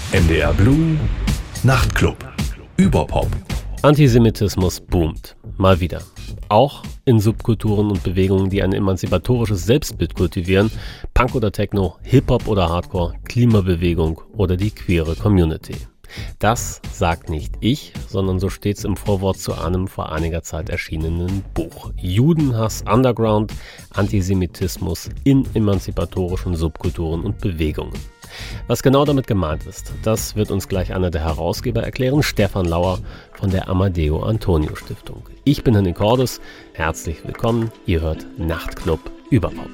NDR Blue Nachtclub. Überpop. Antisemitismus boomt. Mal wieder. Auch in Subkulturen und Bewegungen, die ein emanzipatorisches Selbstbild kultivieren. Punk oder Techno, Hip-Hop oder Hardcore, Klimabewegung oder die queere Community. Das sagt nicht ich, sondern so steht's im Vorwort zu einem vor einiger Zeit erschienenen Buch. Judenhass Underground, Antisemitismus in emanzipatorischen Subkulturen und Bewegungen. Was genau damit gemeint ist, das wird uns gleich einer der Herausgeber erklären, Stefan Lauer von der Amadeo Antonio Stiftung. Ich bin Henning Cordes, herzlich willkommen, ihr hört Nachtclub Überpop.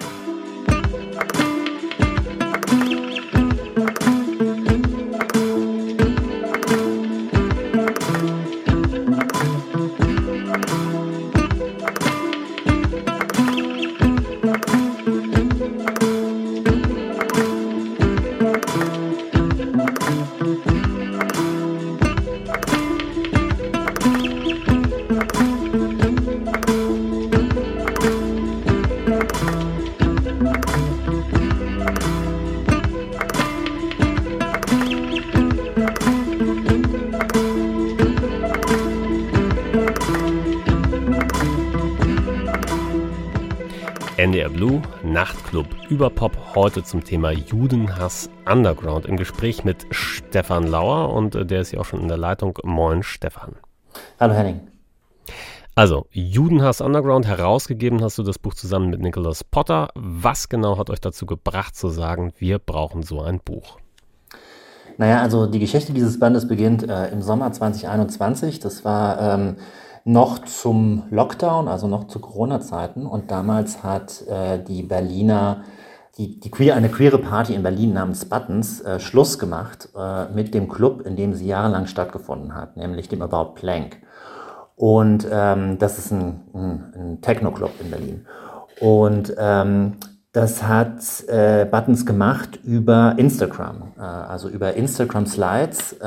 NDR Blue, Nachtclub Überpop, heute zum Thema Judenhass Underground im Gespräch mit Stefan Lauer und der ist ja auch schon in der Leitung. Moin Stefan. Hallo Henning. Also, Judenhass Underground, herausgegeben hast du das Buch zusammen mit Nicholas Potter. Was genau hat euch dazu gebracht zu sagen, wir brauchen so ein Buch? Naja, also die Geschichte dieses Bandes beginnt im Sommer 2021. Das war noch zum Lockdown, also noch zu Corona-Zeiten. Und damals hat die Berliner, eine queere Party in Berlin namens Buttons Schluss gemacht mit dem Club, in dem sie jahrelang stattgefunden hat, nämlich dem About Plank. Und das ist ein Techno-Club in Berlin. Und das hat Buttons gemacht über Instagram, also über Instagram-Slides.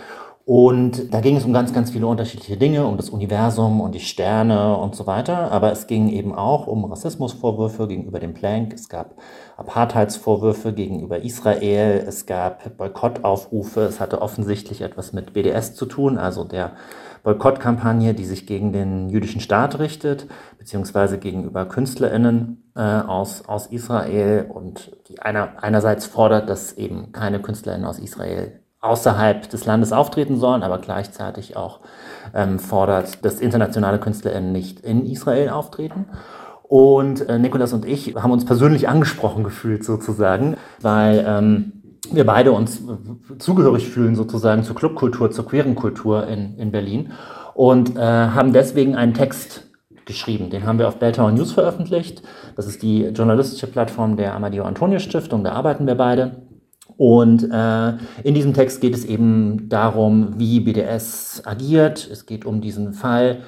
Und da ging es um ganz, ganz viele unterschiedliche Dinge, um das Universum und die Sterne und so weiter. Aber es ging eben auch um Rassismusvorwürfe gegenüber dem Plank. Es gab Apartheidsvorwürfe gegenüber Israel. Es gab Boykottaufrufe. Es hatte offensichtlich etwas mit BDS zu tun, also der Boykottkampagne, die sich gegen den jüdischen Staat richtet, beziehungsweise gegenüber KünstlerInnen aus Israel und die einerseits fordert, dass eben keine KünstlerInnen aus Israel außerhalb des Landes auftreten sollen, aber gleichzeitig auch fordert, dass internationale KünstlerInnen nicht in Israel auftreten. Und Nicholas und ich haben uns persönlich angesprochen gefühlt sozusagen, weil wir beide uns zugehörig fühlen sozusagen zur Clubkultur, zur queeren Kultur in Berlin und haben deswegen einen Text geschrieben. Den haben wir auf Belltower News veröffentlicht. Das ist die journalistische Plattform der Amadeo Antonio Stiftung, da arbeiten wir beide. Und in diesem Text geht es eben darum, wie BDS agiert. Es geht um diesen Fall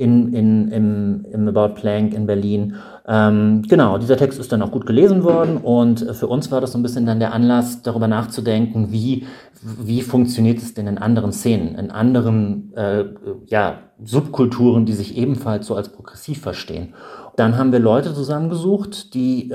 im About Plank in Berlin. Genau, dieser Text ist dann auch gut gelesen worden und für uns war das so ein bisschen dann der Anlass, darüber nachzudenken, wie funktioniert es denn in anderen Szenen, in anderen Subkulturen, die sich ebenfalls so als progressiv verstehen. Dann haben wir Leute zusammengesucht, die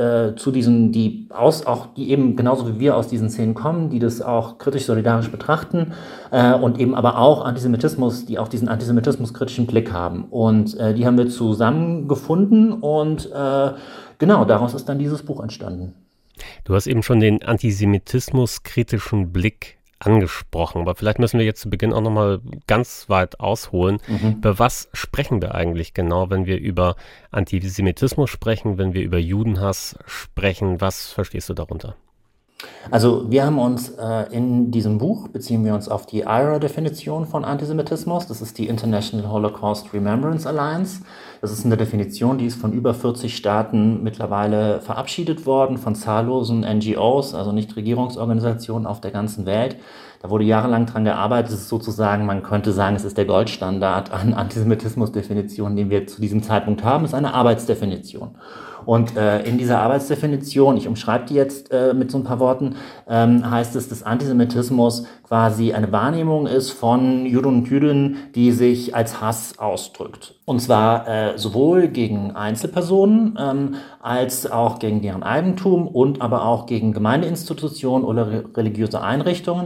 eben genauso wie wir aus diesen Szenen kommen, die das auch kritisch solidarisch betrachten und eben aber auch Antisemitismus, die auch diesen antisemitismuskritischen Blick haben. Und die haben wir zusammengefunden und genau, daraus ist dann dieses Buch entstanden. Du hast eben schon den antisemitismuskritischen Blick angesprochen, aber vielleicht müssen wir jetzt zu Beginn auch nochmal ganz weit ausholen. Über was sprechen wir eigentlich genau, wenn wir über Antisemitismus sprechen, wenn wir über Judenhass sprechen? Was verstehst du darunter? Also wir haben uns in diesem Buch, beziehen wir uns auf die IHRA-Definition von Antisemitismus. Das ist die International Holocaust Remembrance Alliance. Das ist eine Definition, die ist von über 40 Staaten mittlerweile verabschiedet worden, von zahllosen NGOs, also Nichtregierungsorganisationen auf der ganzen Welt. Da wurde jahrelang dran gearbeitet. Es ist sozusagen, man könnte sagen, es ist der Goldstandard an Antisemitismusdefinitionen, den wir zu diesem Zeitpunkt haben. Es ist eine Arbeitsdefinition. Und in dieser Arbeitsdefinition, ich umschreibe die jetzt mit so ein paar Worten, heißt es, dass Antisemitismus quasi eine Wahrnehmung ist von Juden und Jüdinnen, die sich als Hass ausdrückt. Und zwar sowohl gegen Einzelpersonen als auch gegen deren Eigentum und aber auch gegen Gemeindeinstitutionen oder religiöse Einrichtungen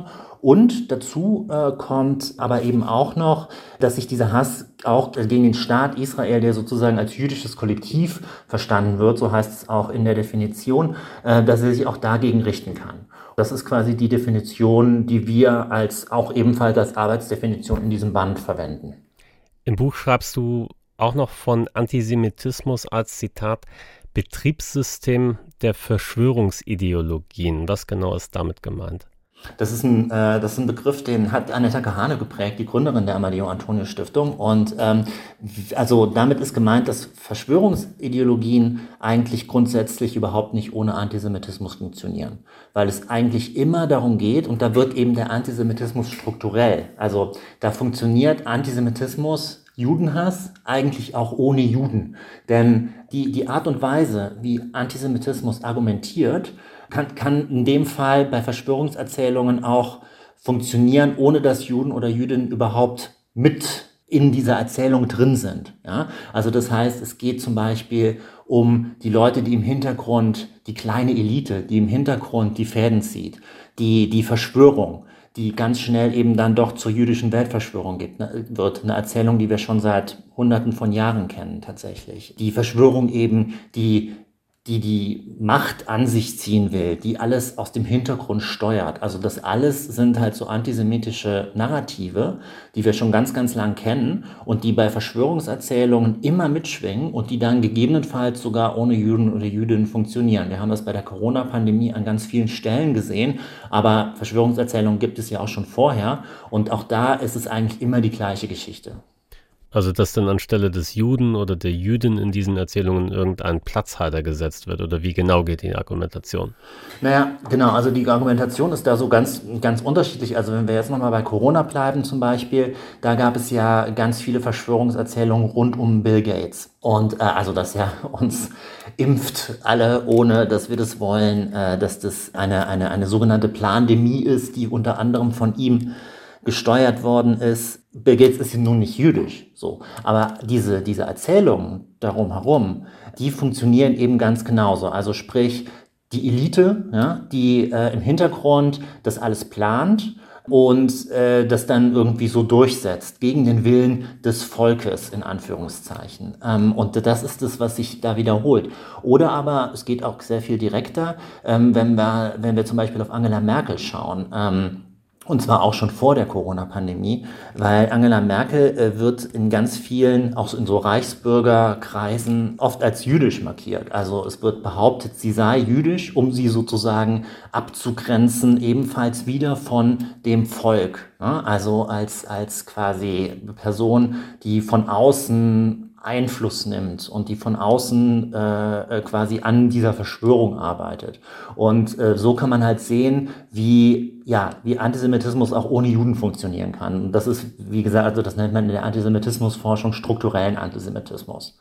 Und dazu kommt aber eben auch noch, dass sich dieser Hass auch gegen den Staat Israel, der sozusagen als jüdisches Kollektiv verstanden wird, so heißt es auch in der Definition, dass er sich auch dagegen richten kann. Das ist quasi die Definition, die wir auch ebenfalls als Arbeitsdefinition in diesem Band verwenden. Im Buch schreibst du auch noch von Antisemitismus als Zitat Betriebssystem der Verschwörungsideologien. Was genau ist damit gemeint? Das ist ein Begriff, den hat Annetta Kahane geprägt, die Gründerin der Amadeo-Antonio-Stiftung. Und also damit ist gemeint, dass Verschwörungsideologien eigentlich grundsätzlich überhaupt nicht ohne Antisemitismus funktionieren. Weil es eigentlich immer darum geht, und da wird eben der Antisemitismus strukturell. Also da funktioniert Antisemitismus, Judenhass eigentlich auch ohne Juden. Denn die Art und Weise, wie Antisemitismus argumentiert, kann in dem Fall bei Verschwörungserzählungen auch funktionieren, ohne dass Juden oder Jüdinnen überhaupt mit in dieser Erzählung drin sind. Ja? Also das heißt, es geht zum Beispiel um die Leute, die im Hintergrund, die kleine Elite, die im Hintergrund die Fäden zieht, die Verschwörung, die ganz schnell eben dann doch zur jüdischen Weltverschwörung wird. Eine Erzählung, die wir schon seit Hunderten von Jahren kennen tatsächlich. Die Verschwörung eben, die Macht an sich ziehen will, die alles aus dem Hintergrund steuert. Also das alles sind halt so antisemitische Narrative, die wir schon ganz, ganz lang kennen und die bei Verschwörungserzählungen immer mitschwingen und die dann gegebenenfalls sogar ohne Juden oder Jüdinnen funktionieren. Wir haben das bei der Corona-Pandemie an ganz vielen Stellen gesehen, aber Verschwörungserzählungen gibt es ja auch schon vorher und auch da ist es eigentlich immer die gleiche Geschichte. Also, dass dann anstelle des Juden oder der Jüdin in diesen Erzählungen irgendein Platzhalter gesetzt wird, oder wie genau geht die Argumentation? Naja, genau, also die Argumentation ist da so ganz, ganz unterschiedlich. Also wenn wir jetzt nochmal bei Corona bleiben zum Beispiel, da gab es ja ganz viele Verschwörungserzählungen rund um Bill Gates. Und also, dass er uns impft alle, ohne dass wir das wollen, dass das eine sogenannte Plandemie ist, die unter anderem von ihm gesteuert worden ist. Bill Gates ist ja nun nicht jüdisch, so. Aber diese Erzählungen darum herum, die funktionieren eben ganz genauso. Also sprich, die Elite, ja, die im Hintergrund das alles plant und das dann irgendwie so durchsetzt, gegen den Willen des Volkes, in Anführungszeichen. Und das ist das, was sich da wiederholt. Oder aber, es geht auch sehr viel direkter, wenn wir zum Beispiel auf Angela Merkel schauen, und zwar auch schon vor der Corona-Pandemie, weil Angela Merkel wird in ganz vielen, auch in so Reichsbürgerkreisen, oft als jüdisch markiert. Also es wird behauptet, sie sei jüdisch, um sie sozusagen abzugrenzen, ebenfalls wieder von dem Volk. Ja? Also als quasi Person, die von außen Einfluss nimmt und die von außen quasi an dieser Verschwörung arbeitet. Und so kann man halt sehen, wie Antisemitismus auch ohne Juden funktionieren kann. Und das ist, wie gesagt, also das nennt man in der Antisemitismusforschung strukturellen Antisemitismus.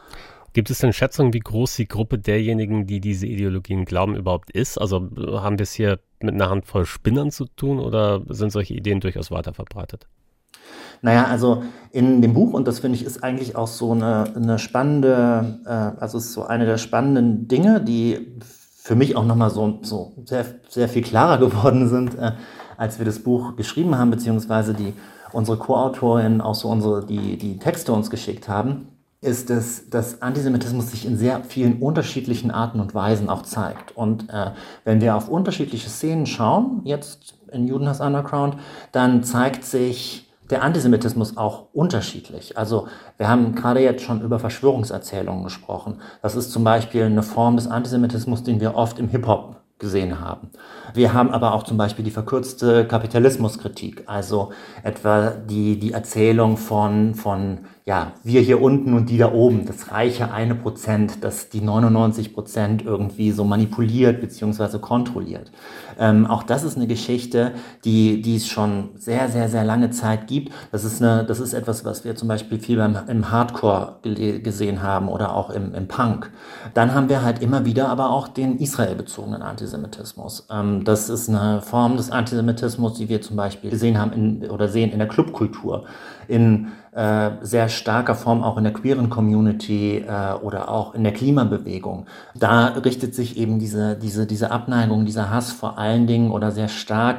Gibt es denn Schätzungen, wie groß die Gruppe derjenigen, die diese Ideologien glauben, überhaupt ist? Also haben wir es hier mit einer Handvoll Spinnern zu tun oder sind solche Ideen durchaus weiter verbreitet? Naja, also in dem Buch, und das finde ich ist eigentlich auch so eine spannende, also ist so eine der spannenden Dinge, die für mich auch nochmal so sehr, sehr viel klarer geworden sind, als wir das Buch geschrieben haben, beziehungsweise unsere Co-Autorin auch so die Texte uns geschickt haben, ist, dass Antisemitismus sich in sehr vielen unterschiedlichen Arten und Weisen auch zeigt. Und wenn wir auf unterschiedliche Szenen schauen, jetzt in Judenhass Underground, dann zeigt sich der Antisemitismus auch unterschiedlich. Also wir haben gerade jetzt schon über Verschwörungserzählungen gesprochen. Das ist zum Beispiel eine Form des Antisemitismus, den wir oft im Hip-Hop gesehen haben. Wir haben aber auch zum Beispiel die verkürzte Kapitalismuskritik, also etwa die Erzählung von wir hier unten und die da oben, das reiche 1%, das die 99% irgendwie so manipuliert bzw. kontrolliert. Auch das ist eine Geschichte, die es schon sehr, sehr, sehr lange Zeit gibt. Das ist etwas, was wir zum Beispiel viel im Hardcore gesehen haben oder auch im Punk. Dann haben wir halt immer wieder aber auch den israelbezogenen Antisemitismus. Das ist eine Form des Antisemitismus, die wir zum Beispiel gesehen haben sehen in der Clubkultur, in sehr starker Form auch in der queeren Community oder auch in der Klimabewegung. Da richtet sich eben diese Abneigung, dieser Hass vor allen Dingen oder sehr stark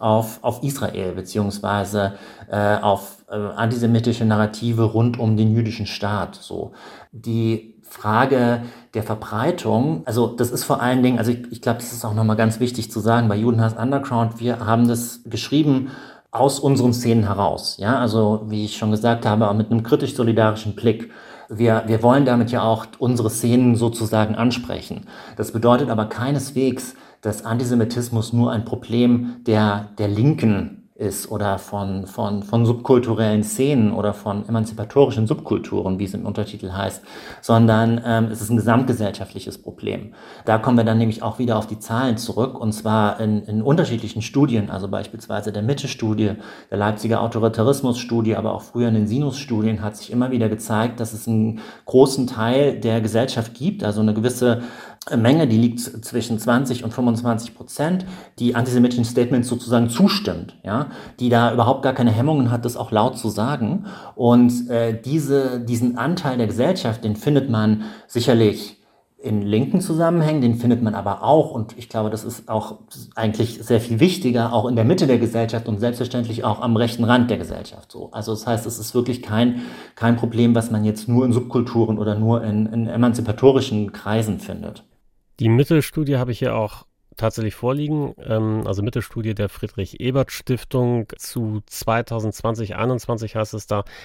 auf Israel beziehungsweise auf antisemitische Narrative rund um den jüdischen Staat. So die Frage der Verbreitung, also das ist vor allen Dingen, also ich glaube, das ist auch nochmal ganz wichtig zu sagen, bei Judenhass Underground, wir haben das geschrieben aus unseren Szenen heraus. Ja, also wie ich schon gesagt habe, auch mit einem kritisch-solidarischen Blick. Wir wollen damit ja auch unsere Szenen sozusagen ansprechen. Das bedeutet aber keineswegs, dass Antisemitismus nur ein Problem der Linken ist oder von subkulturellen Szenen oder von emanzipatorischen Subkulturen, wie es im Untertitel heißt, sondern es ist ein gesamtgesellschaftliches Problem. Da kommen wir dann nämlich auch wieder auf die Zahlen zurück, und zwar in unterschiedlichen Studien, also beispielsweise der Mitte-Studie, der Leipziger Autoritarismus-Studie, aber auch früher in den Sinus-Studien hat sich immer wieder gezeigt, dass es einen großen Teil der Gesellschaft gibt, also eine gewisse Menge, die liegt zwischen 20 und 25%, die antisemitischen Statements sozusagen zustimmt, ja, die da überhaupt gar keine Hemmungen hat, das auch laut zu sagen. Und diesen Anteil der Gesellschaft, den findet man sicherlich in linken Zusammenhängen, den findet man aber auch, und ich glaube, das ist auch eigentlich sehr viel wichtiger, auch in der Mitte der Gesellschaft und selbstverständlich auch am rechten Rand der Gesellschaft. So. Also das heißt, es ist wirklich kein Problem, was man jetzt nur in Subkulturen oder nur in emanzipatorischen Kreisen findet. Die Mittelstudie habe ich hier auch tatsächlich vorliegen, also Mittelstudie der Friedrich-Ebert-Stiftung zu 2020-21 heißt es da,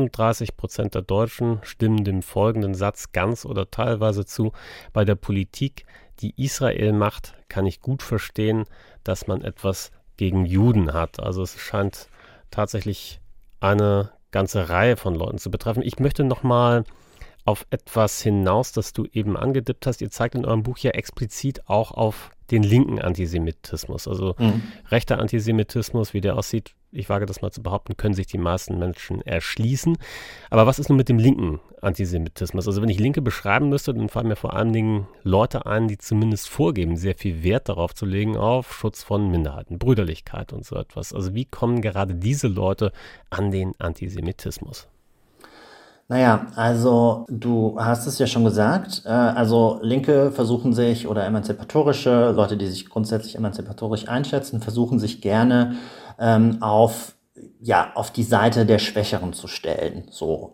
31% der Deutschen stimmen dem folgenden Satz ganz oder teilweise zu: Bei der Politik, die Israel macht, kann ich gut verstehen, dass man etwas gegen Juden hat. Also es scheint tatsächlich eine ganze Reihe von Leuten zu betreffen. Ich möchte nochmal auf etwas hinaus, das du eben angedippt hast. Ihr zeigt in eurem Buch ja explizit auch auf den linken Antisemitismus. Also rechter Antisemitismus, wie der aussieht, ich wage das mal zu behaupten, können sich die meisten Menschen erschließen. Aber was ist nun mit dem linken Antisemitismus? Also wenn ich Linke beschreiben müsste, dann fallen mir vor allen Dingen Leute ein, die zumindest vorgeben, sehr viel Wert darauf zu legen, auf Schutz von Minderheiten, Brüderlichkeit und so etwas. Also wie kommen gerade diese Leute an den Antisemitismus? Naja, also du hast es ja schon gesagt, also Linke versuchen sich, oder emanzipatorische Leute, die sich grundsätzlich emanzipatorisch einschätzen, versuchen sich gerne auf die Seite der Schwächeren zu stellen. So.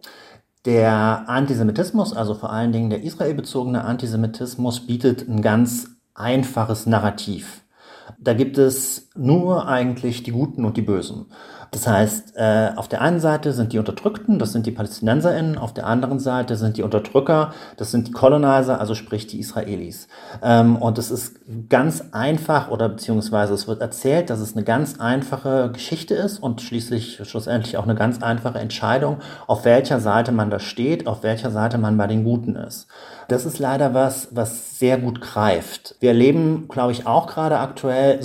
Der Antisemitismus, also vor allen Dingen der israelbezogene Antisemitismus, bietet ein ganz einfaches Narrativ. Da gibt es nur eigentlich die Guten und die Bösen. Das heißt, auf der einen Seite sind die Unterdrückten, das sind die PalästinenserInnen, auf der anderen Seite sind die Unterdrücker, das sind die Colonizer, also sprich die Israelis. Und es ist ganz einfach, oder beziehungsweise es wird erzählt, dass es eine ganz einfache Geschichte ist und schlussendlich auch eine ganz einfache Entscheidung, auf welcher Seite man da steht, auf welcher Seite man bei den Guten ist. Das ist leider was sehr gut greift. Wir erleben, glaube ich, auch gerade aktuell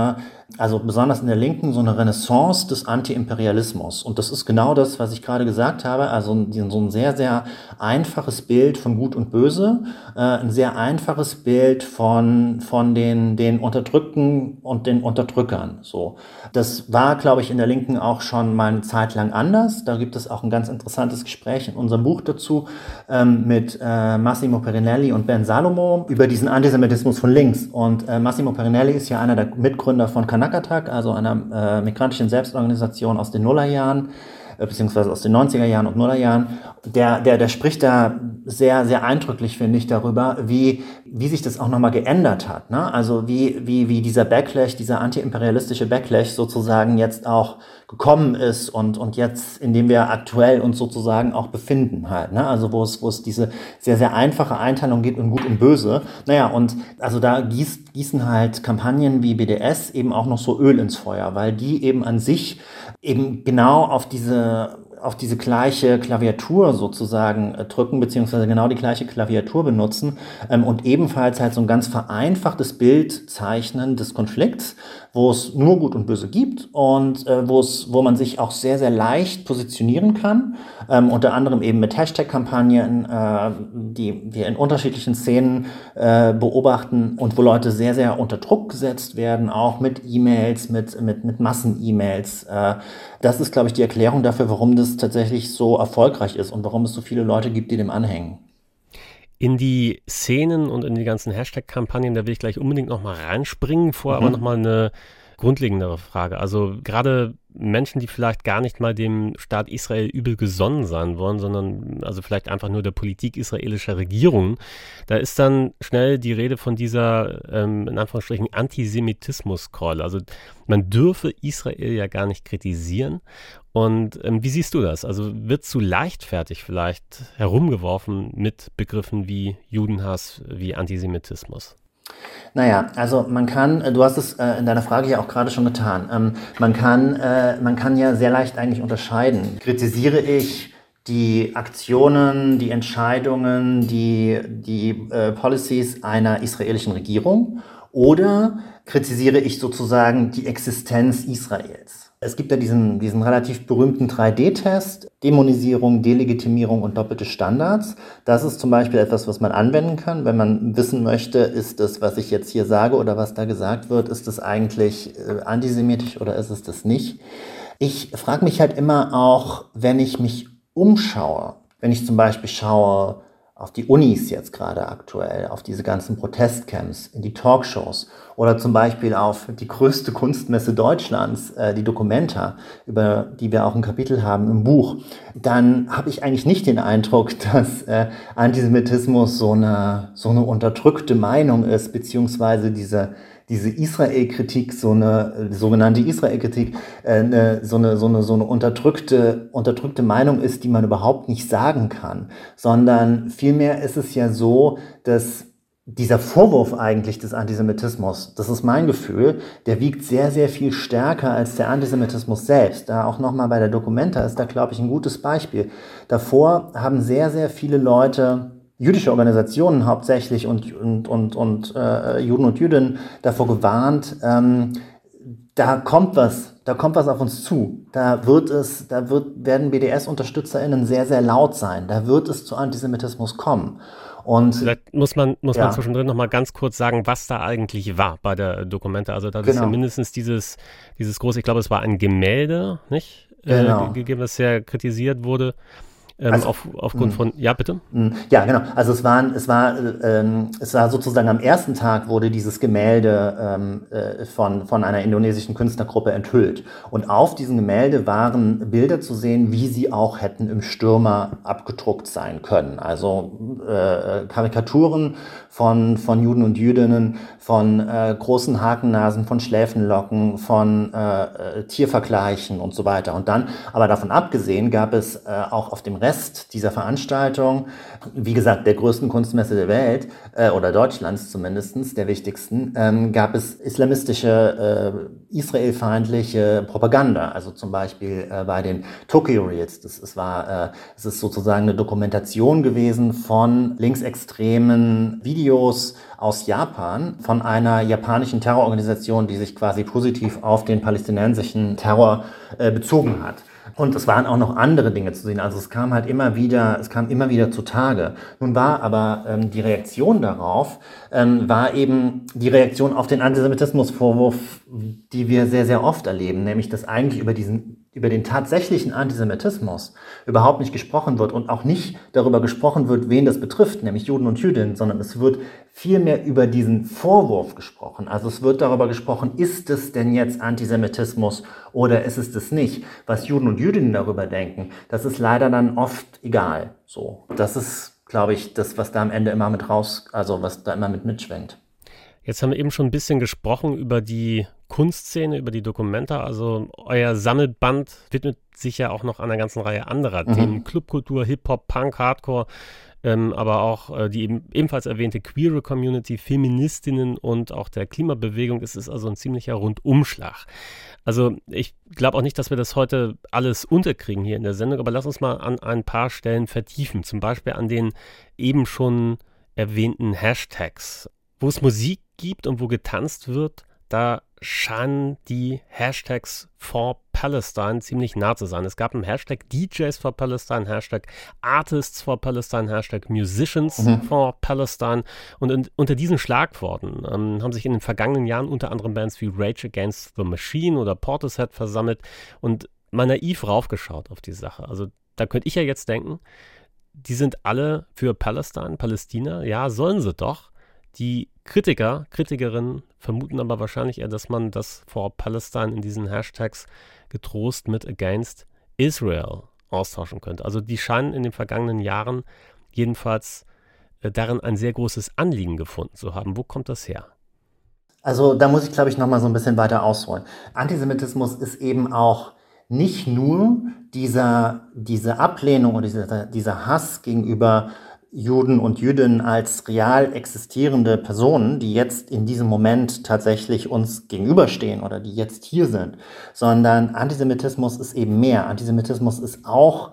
also besonders in der Linken, so eine Renaissance des Anti-Imperialismus. Und das ist genau das, was ich gerade gesagt habe. Also so ein sehr, sehr einfaches Bild von Gut und Böse, ein sehr einfaches Bild von den Unterdrückten und den Unterdrückern. So. Das war, glaube ich, in der Linken auch schon mal eine Zeit lang anders. Da gibt es auch ein ganz interessantes Gespräch in unserem Buch dazu mit Massimo Perinelli und Ben Salomo über diesen Antisemitismus von links. Und Massimo Perinelli ist ja einer der Mitgründer von Kanakatak, also einer migrantischen Selbstorganisation aus den Nullerjahren, beziehungsweise aus den 90er Jahren und Nullerjahren. Der spricht da sehr, sehr eindrücklich, finde ich, darüber, wie sich das auch nochmal geändert hat, ne? Also wie dieser Backlash, dieser anti-imperialistische Backlash sozusagen jetzt auch gekommen ist und jetzt, in dem wir aktuell uns sozusagen auch befinden halt, ne? Also wo es diese sehr, sehr einfache Einteilung gibt in Gut und Böse. Naja, und also da gießen halt Kampagnen wie BDS eben auch noch so Öl ins Feuer, weil die eben an sich eben genau auf diese gleiche Klaviatur sozusagen drücken, beziehungsweise genau die gleiche Klaviatur benutzen und ebenfalls halt so ein ganz vereinfachtes Bild zeichnen des Konflikts, wo es nur Gut und Böse gibt und wo man sich auch sehr, sehr leicht positionieren kann, unter anderem eben mit Hashtag-Kampagnen, die wir in unterschiedlichen Szenen beobachten und wo Leute sehr, sehr unter Druck gesetzt werden, auch mit E-Mails, mit Massen-E-Mails. Das ist, glaube ich, die Erklärung dafür, warum das tatsächlich so erfolgreich ist und warum es so viele Leute gibt, die dem anhängen. In die Szenen und in die ganzen Hashtag-Kampagnen, da will ich gleich unbedingt nochmal reinspringen, vorher aber nochmal eine grundlegendere Frage. Also gerade Menschen, die vielleicht gar nicht mal dem Staat Israel übel gesonnen sein wollen, sondern also vielleicht einfach nur der Politik israelischer Regierung, da ist dann schnell die Rede von dieser, in Anführungsstrichen, Antisemitismus-Keule. Also man dürfe Israel ja gar nicht kritisieren. Und wie siehst du das? Also wird zu leichtfertig vielleicht herumgeworfen mit Begriffen wie Judenhass, wie Antisemitismus? Naja, also man kann, du hast es in deiner Frage ja auch gerade schon getan, man kann ja sehr leicht eigentlich unterscheiden. Kritisiere ich die Aktionen, die Entscheidungen, die Policies einer israelischen Regierung oder kritisiere ich sozusagen die Existenz Israels? Es gibt ja diesen relativ berühmten 3D-Test, Dämonisierung, Delegitimierung und doppelte Standards. Das ist zum Beispiel etwas, was man anwenden kann, wenn man wissen möchte, ist das, was ich jetzt hier sage oder was da gesagt wird, ist das eigentlich antisemitisch oder ist es das nicht? Ich frage mich halt immer auch, wenn ich mich umschaue, wenn ich zum Beispiel schaue auf die Unis jetzt gerade aktuell, auf diese ganzen Protestcamps, in die Talkshows oder zum Beispiel auf die größte Kunstmesse Deutschlands, die Documenta, über die wir auch ein Kapitel haben im Buch, dann habe ich eigentlich nicht den Eindruck, dass Antisemitismus so eine unterdrückte Meinung ist, beziehungsweise diese Israel-Kritik, so eine sogenannte Israel-Kritik, so eine unterdrückte Meinung ist, die man überhaupt nicht sagen kann, sondern vielmehr ist es ja so, dass dieser Vorwurf eigentlich des Antisemitismus, das ist mein Gefühl, der wiegt sehr, sehr viel stärker als der Antisemitismus selbst. Da auch nochmal bei der Documenta ist da, glaube ich, ein gutes Beispiel. Davor haben sehr, sehr viele Leute, jüdische Organisationen hauptsächlich und Juden und Jüdinnen davor gewarnt, da kommt was auf uns zu. Werden BDS-UnterstützerInnen sehr, sehr laut sein. Da wird es zu Antisemitismus kommen. Und vielleicht muss man zwischendrin noch mal ganz kurz sagen, was da eigentlich war bei der Documenta. Also da ist ja mindestens dieses große, ich glaube, es war ein Gemälde, nicht? Gegeben, das sehr kritisiert wurde. Aufgrund von, ja, bitte? Ja, genau. Also es war sozusagen am ersten Tag wurde dieses Gemälde von einer indonesischen Künstlergruppe enthüllt. Und auf diesem Gemälde waren Bilder zu sehen, wie sie auch hätten im Stürmer abgedruckt sein können. Also Karikaturen von Juden und Jüdinnen, von großen Hakennasen, von Schläfenlocken, von Tiervergleichen und so weiter. Und dann, aber davon abgesehen, gab es auch auf dem Rest dieser Veranstaltung, wie gesagt, der größten Kunstmesse der Welt, oder Deutschlands zumindest, der wichtigsten, gab es islamistische, israelfeindliche Propaganda. Also zum Beispiel bei den Tokyo Reels. Es ist sozusagen eine Dokumentation gewesen von linksextremen Videos aus Japan, von einer japanischen Terrororganisation, die sich quasi positiv auf den palästinensischen Terror bezogen hat. Und es waren auch noch andere Dinge zu sehen. Also es kam immer wieder zutage. Nun war aber die Reaktion darauf, war eben die Reaktion auf den Antisemitismusvorwurf, die wir sehr, sehr oft erleben, nämlich dass eigentlich über den tatsächlichen Antisemitismus überhaupt nicht gesprochen wird und auch nicht darüber gesprochen wird, wen das betrifft, nämlich Juden und Jüdinnen, sondern es wird vielmehr über diesen Vorwurf gesprochen. Also es wird darüber gesprochen, ist es denn jetzt Antisemitismus oder ist es das nicht? Was Juden und Jüdinnen darüber denken, das ist leider dann oft egal. So, das ist, glaube ich, das, was da am Ende immer was da immer mitschwingt. Jetzt haben wir eben schon ein bisschen gesprochen über die Kunstszene, über die Documenta. Also euer Sammelband widmet sich ja auch noch einer ganzen Reihe anderer Themen. Clubkultur, Hip-Hop, Punk, Hardcore, aber auch die ebenfalls erwähnte queere Community, Feministinnen und auch der Klimabewegung. Es ist also ein ziemlicher Rundumschlag. Also ich glaube auch nicht, dass wir das heute alles unterkriegen hier in der Sendung, aber lass uns mal an ein paar Stellen vertiefen. Zum Beispiel an den eben schon erwähnten Hashtags. Wo es Musik gibt und wo getanzt wird, da scheinen die Hashtags for Palestine ziemlich nah zu sein. Es gab einen Hashtag DJs for Palestine, Hashtag Artists for Palestine, Hashtag Musicians for Palestine. Und unter diesen Schlagworten haben sich in den vergangenen Jahren unter anderem Bands wie Rage Against the Machine oder Portishead versammelt und mal naiv raufgeschaut auf die Sache. Also da könnte ich ja jetzt denken, die sind alle für Palästina, ja, sollen sie doch. Die Kritikerinnen vermuten aber wahrscheinlich eher, dass man das for Palestine in diesen Hashtags getrost mit Against Israel austauschen könnte. Also die scheinen in den vergangenen Jahren jedenfalls darin ein sehr großes Anliegen gefunden zu haben. Wo kommt das her? Also da muss ich, glaube ich, nochmal so ein bisschen weiter ausholen. Antisemitismus ist eben auch nicht nur diese Ablehnung oder dieser Hass gegenüber Juden und Jüdinnen als real existierende Personen, die jetzt in diesem Moment tatsächlich uns gegenüberstehen oder die jetzt hier sind, sondern Antisemitismus ist eben mehr. Antisemitismus ist auch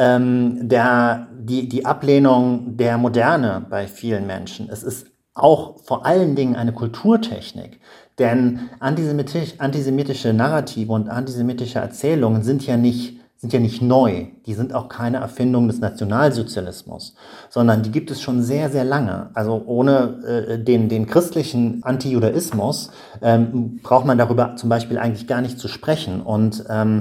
die Ablehnung der Moderne bei vielen Menschen. Es ist auch vor allen Dingen eine Kulturtechnik, denn antisemitische Narrative und antisemitische Erzählungen sind ja nicht neu. Die sind auch keine Erfindung des Nationalsozialismus, sondern die gibt es schon sehr, sehr lange. Also ohne den christlichen Antijudaismus braucht man darüber zum Beispiel eigentlich gar nicht zu sprechen. Und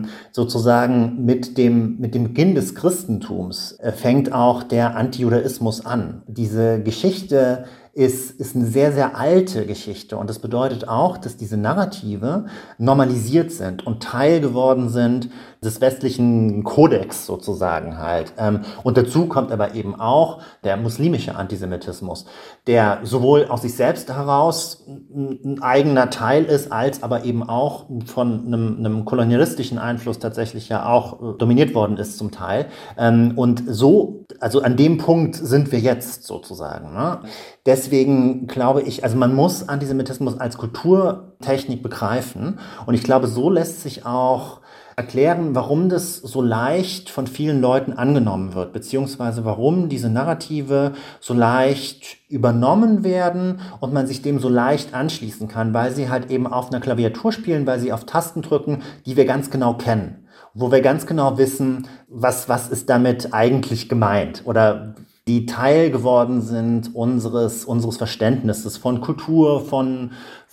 sozusagen mit dem Beginn des Christentums fängt auch der Antijudaismus an. Diese Geschichte ist eine sehr, sehr alte Geschichte. Und das bedeutet auch, dass diese Narrative normalisiert sind und Teil geworden sind des westlichen Kodex sozusagen halt. Und dazu kommt aber eben auch der muslimische Antisemitismus, der sowohl aus sich selbst heraus ein eigener Teil ist, als aber eben auch von einem kolonialistischen Einfluss tatsächlich ja auch dominiert worden ist zum Teil. Und so, also an dem Punkt sind wir jetzt sozusagen, ne? Deswegen glaube ich, also man muss Antisemitismus als Kulturtechnik begreifen. Und ich glaube, so lässt sich auch erklären, warum das so leicht von vielen Leuten angenommen wird, beziehungsweise warum diese Narrative so leicht übernommen werden und man sich dem so leicht anschließen kann, weil sie halt eben auf einer Klaviatur spielen, weil sie auf Tasten drücken, die wir ganz genau kennen, wo wir ganz genau wissen, was ist damit eigentlich gemeint oder die Teil geworden sind unseres Verständnisses von Kultur, von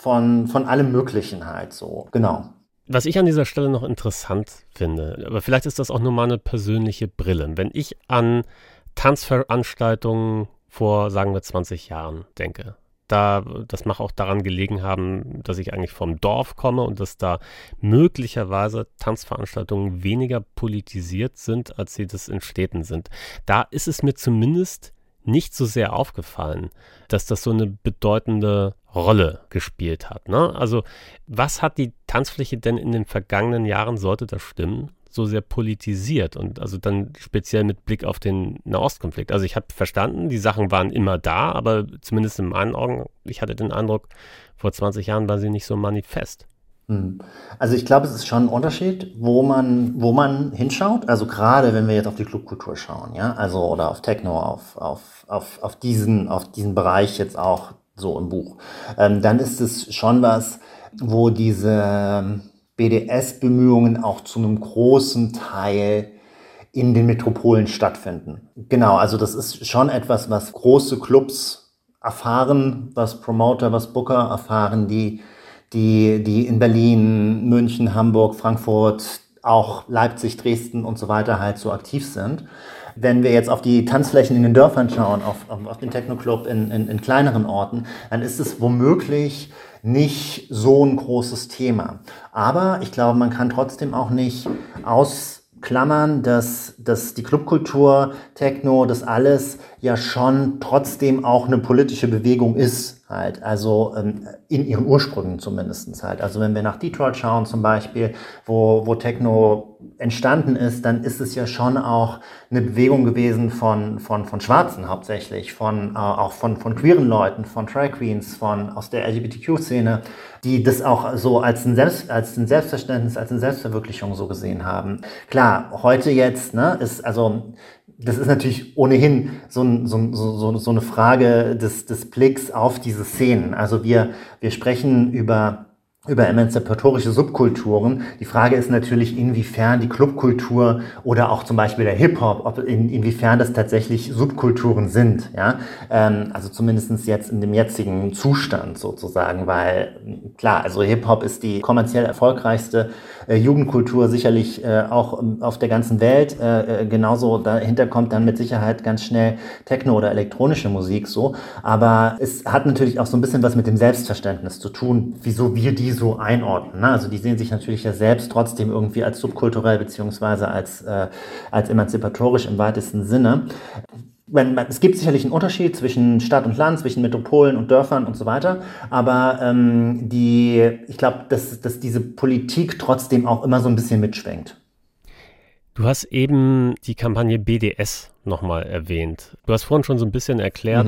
allem Möglichen halt so. Genau. Was ich an dieser Stelle noch interessant finde, aber vielleicht ist das auch nur mal eine persönliche Brille. Wenn ich an Tanzveranstaltungen vor, sagen wir, 20 Jahren denke, das mag auch daran gelegen haben, dass ich eigentlich vom Dorf komme und dass da möglicherweise Tanzveranstaltungen weniger politisiert sind, als sie das in Städten sind. Da ist es mir zumindest nicht so sehr aufgefallen, dass das so eine bedeutende Rolle gespielt hat, ne? Also was hat die Tanzfläche denn in den vergangenen Jahren, sollte das stimmen, so sehr politisiert und also dann speziell mit Blick auf den Nahostkonflikt? Also ich habe verstanden, die Sachen waren immer da, aber zumindest in meinen Augen, ich hatte den Eindruck, vor 20 Jahren waren sie nicht so manifest. Also ich glaube, es ist schon ein Unterschied, wo man hinschaut. Also gerade wenn wir jetzt auf die Clubkultur schauen, ja, also oder auf Techno, auf diesen Bereich jetzt auch so im Buch, dann ist es schon was, wo diese BDS-Bemühungen auch zu einem großen Teil in den Metropolen stattfinden. Genau, also das ist schon etwas, was große Clubs erfahren, was Promoter, was Booker erfahren, die in Berlin, München, Hamburg, Frankfurt, auch Leipzig, Dresden und so weiter halt so aktiv sind. Wenn wir jetzt auf die Tanzflächen in den Dörfern schauen, auf den Techno-Club in kleineren Orten, dann ist es womöglich nicht so ein großes Thema. Aber ich glaube, man kann trotzdem auch nicht ausklammern, dass die Clubkultur, Techno, das alles ja schon trotzdem auch eine politische Bewegung ist halt, also in ihren Ursprüngen zumindest halt. Also wenn wir nach Detroit schauen zum Beispiel, wo Techno entstanden ist, dann ist es ja schon auch eine Bewegung gewesen von Schwarzen hauptsächlich, auch von queeren Leuten, von Drag Queens, aus der LGBTQ-Szene, die das auch so als ein Selbstverständnis, als eine Selbstverwirklichung so gesehen haben. Klar, heute jetzt, ne, das ist natürlich ohnehin so eine Frage des Blicks auf diese Szenen. Also wir sprechen über emanzipatorische Subkulturen. Die Frage ist natürlich, inwiefern die Clubkultur oder auch zum Beispiel der Hip-Hop, inwiefern das tatsächlich Subkulturen sind, ja. Also zumindestens jetzt in dem jetzigen Zustand sozusagen, weil klar, also Hip-Hop ist die kommerziell erfolgreichste Jugendkultur sicherlich auch auf der ganzen Welt. Genauso dahinter kommt dann mit Sicherheit ganz schnell Techno oder elektronische Musik so. Aber es hat natürlich auch so ein bisschen was mit dem Selbstverständnis zu tun, wieso wir die so einordnen. Ne? Also die sehen sich natürlich ja selbst trotzdem irgendwie als subkulturell beziehungsweise als emanzipatorisch im weitesten Sinne. Es gibt sicherlich einen Unterschied zwischen Stadt und Land, zwischen Metropolen und Dörfern und so weiter, aber ich glaube, dass diese Politik trotzdem auch immer so ein bisschen mitschwenkt. Du hast eben die Kampagne BDS nochmal erwähnt. Du hast vorhin schon so ein bisschen erklärt,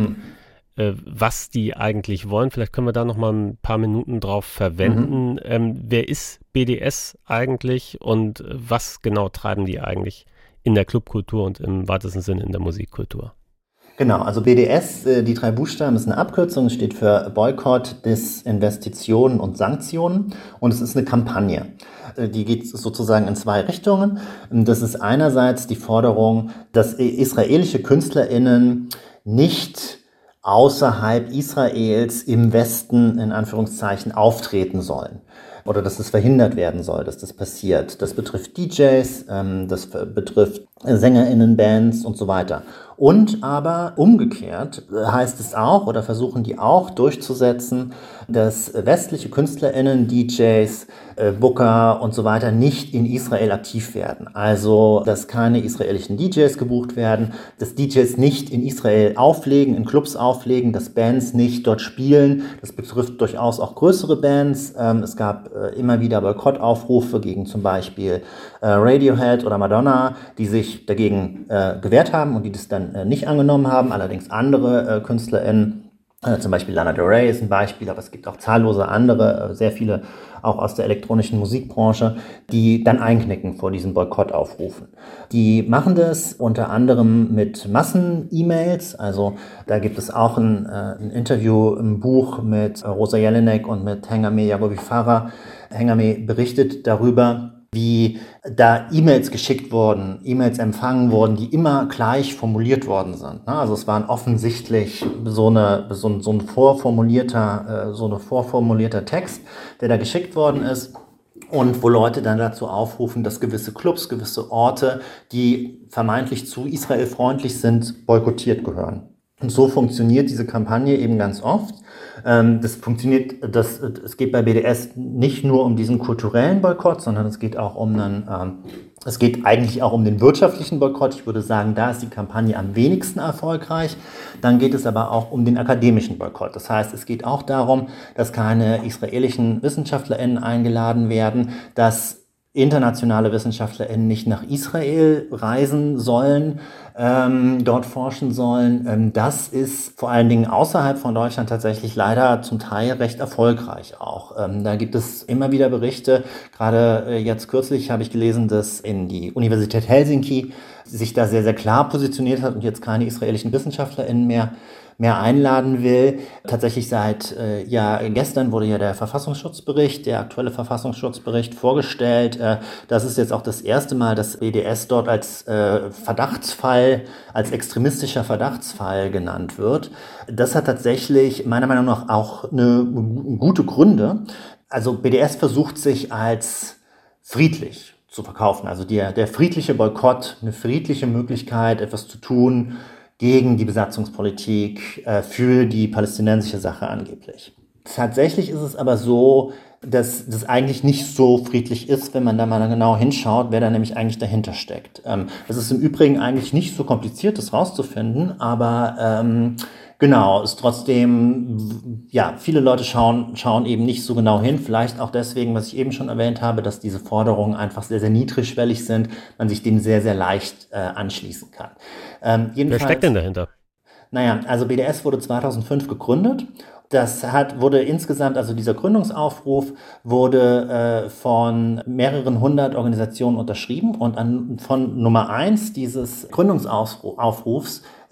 was die eigentlich wollen. Vielleicht können wir da nochmal ein paar Minuten drauf verwenden. Wer ist BDS eigentlich und was genau treiben die eigentlich in der Clubkultur und im weitesten Sinne in der Musikkultur? Genau, also BDS, die 3 Buchstaben, ist eine Abkürzung, steht für Boykott, Disinvestitionen und Sanktionen und es ist eine Kampagne. Die geht sozusagen in 2 Richtungen. Das ist einerseits die Forderung, dass israelische KünstlerInnen nicht außerhalb Israels im Westen in Anführungszeichen auftreten sollen. Oder dass das verhindert werden soll, dass das passiert. Das betrifft DJs, das betrifft SängerInnen-Bands und so weiter. Und aber umgekehrt heißt es auch oder versuchen die auch durchzusetzen, dass westliche KünstlerInnen, DJs, Booker und so weiter nicht in Israel aktiv werden. Also, dass keine israelischen DJs gebucht werden, dass DJs nicht in Israel auflegen, in Clubs auflegen, dass Bands nicht dort spielen. Das betrifft durchaus auch größere Bands. Es gab immer wieder Boykottaufrufe gegen zum Beispiel Radiohead oder Madonna, die sich dagegen gewehrt haben und die das dann nicht angenommen haben. Allerdings andere KünstlerInnen, zum Beispiel Lana Del Rey ist ein Beispiel, aber es gibt auch zahllose andere, sehr viele auch aus der elektronischen Musikbranche, die dann einknicken vor diesen Boykottaufrufen. Die machen das unter anderem mit Massen-E-Mails, also da gibt es auch ein Interview im Buch mit Rosa Jelinek und mit Hengame Yagobi-Farah. Hengame berichtet darüber, wie da E-Mails geschickt wurden, E-Mails empfangen wurden, die immer gleich formuliert worden sind. Also es waren offensichtlich so ein vorformulierter Text, der da geschickt worden ist und wo Leute dann dazu aufrufen, dass gewisse Clubs, gewisse Orte, die vermeintlich zu Israel freundlich sind, boykottiert gehören. Und so funktioniert diese Kampagne eben ganz oft. Es geht bei BDS nicht nur um diesen kulturellen Boykott, sondern es geht eigentlich auch um den wirtschaftlichen Boykott. Ich würde sagen, da ist die Kampagne am wenigsten erfolgreich. Dann geht es aber auch um den akademischen Boykott. Das heißt, es geht auch darum, dass keine israelischen WissenschaftlerInnen eingeladen werden, dass internationale WissenschaftlerInnen nicht nach Israel reisen sollen, dort forschen sollen. Das ist vor allen Dingen außerhalb von Deutschland tatsächlich leider zum Teil recht erfolgreich auch. Da gibt es immer wieder Berichte. Gerade jetzt kürzlich habe ich gelesen, dass in die Universität Helsinki sich da sehr, sehr klar positioniert hat und jetzt keine israelischen WissenschaftlerInnen mehr einladen will. Tatsächlich seit gestern wurde ja der aktuelle Verfassungsschutzbericht vorgestellt. Das ist jetzt auch das erste Mal, dass BDS dort als als extremistischer Verdachtsfall genannt wird. Das hat tatsächlich meiner Meinung nach auch gute Gründe. Also BDS versucht sich als friedlich zu verkaufen. Also der friedliche Boykott, eine friedliche Möglichkeit, etwas zu tun gegen die Besatzungspolitik, für die palästinensische Sache angeblich. Tatsächlich ist es aber so, dass das eigentlich nicht so friedlich ist, wenn man da mal genau hinschaut, wer da nämlich eigentlich dahinter steckt. Das ist im Übrigen eigentlich nicht so kompliziert, das rauszufinden, aber genau, ist trotzdem, viele Leute schauen eben nicht so genau hin, vielleicht auch deswegen, was ich eben schon erwähnt habe, dass diese Forderungen einfach sehr, sehr niedrigschwellig sind, man sich dem sehr, sehr leicht anschließen kann. Wer steckt denn dahinter? Naja, also BDS wurde 2005 gegründet. Dieser Gründungsaufruf wurde von mehreren hundert Organisationen unterschrieben und von Nummer 1 dieses Gründungsaufrufs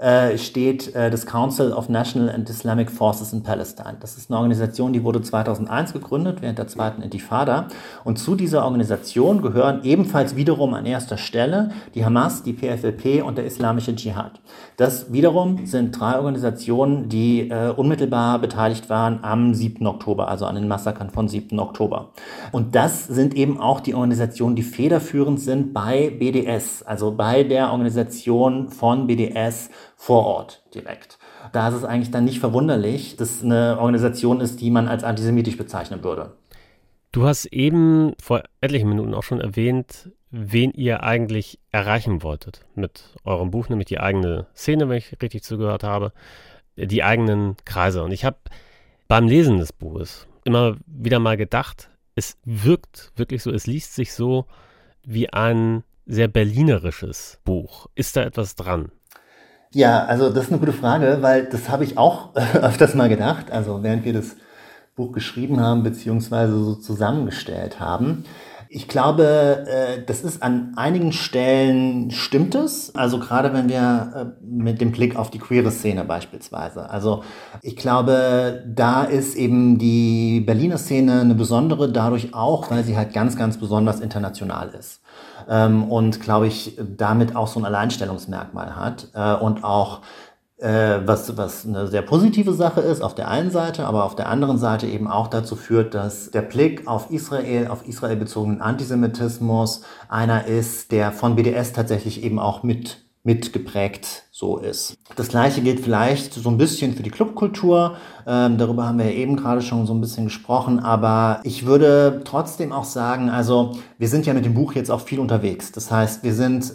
steht das Council of National and Islamic Forces in Palestine. Das ist eine Organisation, die wurde 2001 gegründet, während der zweiten Intifada. Und zu dieser Organisation gehören ebenfalls wiederum an erster Stelle die Hamas, die PFLP und der Islamische Dschihad. Das wiederum sind 3 Organisationen, die unmittelbar beteiligt waren am 7. Oktober, also an den Massakern von 7. Oktober. Und das sind eben auch die Organisationen, die federführend sind bei BDS, also bei der Organisation von BDS vor Ort direkt. Da ist es eigentlich dann nicht verwunderlich, dass es eine Organisation ist, die man als antisemitisch bezeichnen würde. Du hast eben vor etlichen Minuten auch schon erwähnt, wen ihr eigentlich erreichen wolltet mit eurem Buch, nämlich die eigene Szene, wenn ich richtig zugehört habe, die eigenen Kreise. Und ich habe beim Lesen des Buches immer wieder mal gedacht, es wirkt wirklich so, es liest sich so wie ein sehr berlinerisches Buch. Ist da etwas dran? Ja, also das ist eine gute Frage, weil das habe ich auch öfters mal gedacht, also während wir das Buch geschrieben haben, beziehungsweise so zusammengestellt haben. Ich glaube, das ist an einigen Stellen stimmt es, also gerade wenn wir mit dem Blick auf die queere Szene beispielsweise. Also ich glaube, da ist eben die Berliner Szene eine besondere, dadurch auch, weil sie halt ganz, ganz besonders international ist. Und glaube ich, damit auch so ein Alleinstellungsmerkmal hat und auch was eine sehr positive Sache ist auf der einen Seite, aber auf der anderen Seite eben auch dazu führt, dass der Blick auf Israel bezogenen Antisemitismus einer ist, der von BDS tatsächlich eben auch mitgeprägt so ist. Das Gleiche gilt vielleicht so ein bisschen für die Clubkultur. Darüber haben wir ja eben gerade schon so ein bisschen gesprochen. Aber ich würde trotzdem auch sagen, also wir sind ja mit dem Buch jetzt auch viel unterwegs. Das heißt, wir sind